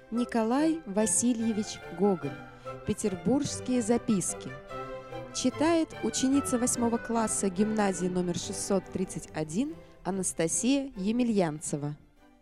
Николай Васильевич Гоголь. Петербургские записки. Читает ученица 8 класса гимназии номер 631 Анастасия Емельянцева.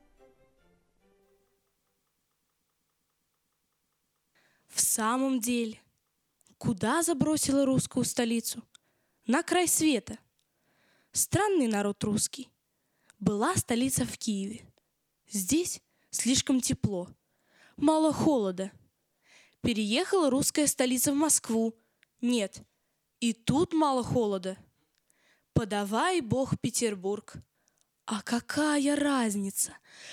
В самом деле, куда забросила русскую столицу? На край света. Странный народ русский. Была столица в Киеве. Здесь слишком тепло, мало холода. Переехала русская столица в Москву. Нет, и тут мало холода. Подавай Бог Петербург. А какая разница?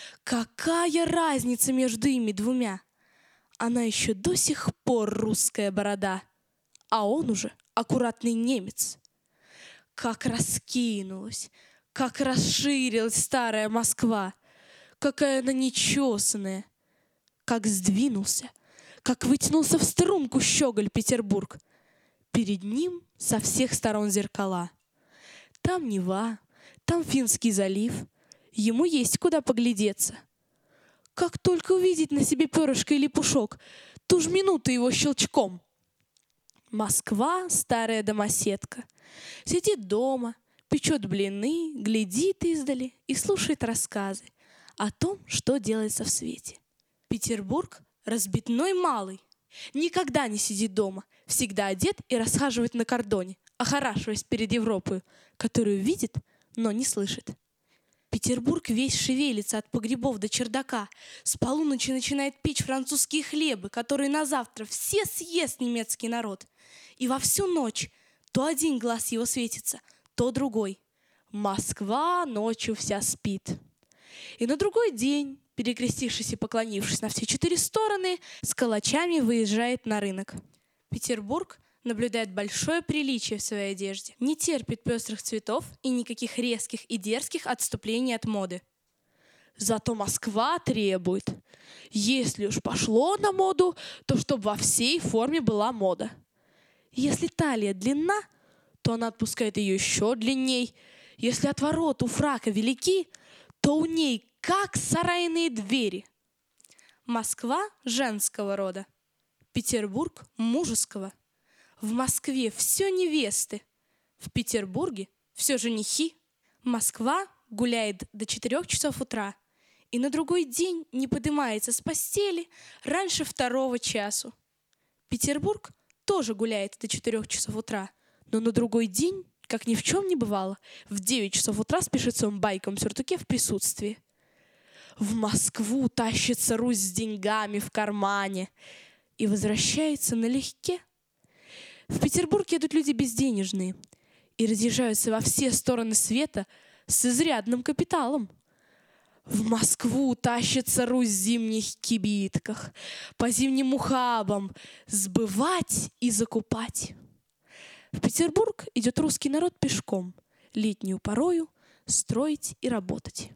Какая разница между ими двумя? Она еще до сих пор русская борода, а он уже аккуратный немец. Как раскинулась, как расширилась старая Москва, какая она нечесанная, как сдвинулся, как вытянулся в струнку щеголь Петербург. Перед ним со всех сторон зеркала. Там Нева, там Финский залив, ему есть куда поглядеться. Как только увидеть на себе перышко или пушок, ту ж минуту его щелчком. Москва — старая домоседка. Сидит дома, печет блины, глядит издали и слушает рассказы о том, что делается в свете. Петербург — разбитной малый. Никогда не сидит дома, всегда одет и расхаживает на кордоне, охорашиваясь перед Европой, которую видит, но не слышит. Петербург весь шевелится от погребов до чердака. С полуночи начинает печь французские хлебы, которые на завтра все съест немецкий народ. И во всю ночь то один глаз его светится, то другой. Москва ночью вся спит. И на другой день, перекрестившись и поклонившись на все 4 стороны, с калачами выезжает на рынок. Петербург наблюдает большое приличие в своей одежде, не терпит пестрых цветов и никаких резких и дерзких отступлений от моды. Зато Москва требует, если уж пошло на моду, то чтобы во всей форме была мода. Если талия длинна, то она отпускает ее еще длинней. Если отвороты у фрака велики, то у ней как сарайные двери. Москва женского рода, Петербург мужеского. В Москве все невесты, в Петербурге все женихи. Москва гуляет до 4 часов утра и на другой день не поднимается с постели раньше 2 часу. Петербург тоже гуляет до 4 часов утра, но на другой день, как ни в чем не бывало, в 9 часов утра спешит в своем байковом сюртуке в присутствии. В Москву тащится Русь с деньгами в кармане и возвращается налегке. В Петербурге идут люди безденежные и разъезжаются во все стороны света с изрядным капиталом. В Москву тащится Русь в зимних кибитках, по зимним ухабам, сбывать и закупать. В Петербург идет русский народ пешком, летнюю порою строить и работать.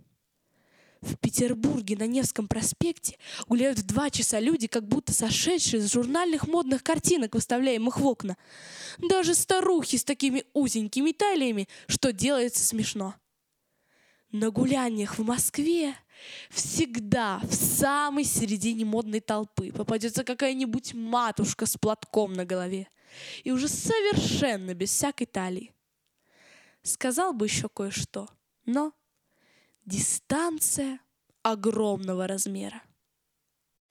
В Петербурге на Невском проспекте гуляют в 2 часа люди, как будто сошедшие с журнальных модных картинок, выставляемых в окна. Даже старухи с такими узенькими талиями, что делается смешно. На гуляниях в Москве всегда в самой середине модной толпы попадется какая-нибудь матушка с платком на голове и уже совершенно без всякой талии. Сказал бы еще кое-что, но дистанция огромного размера.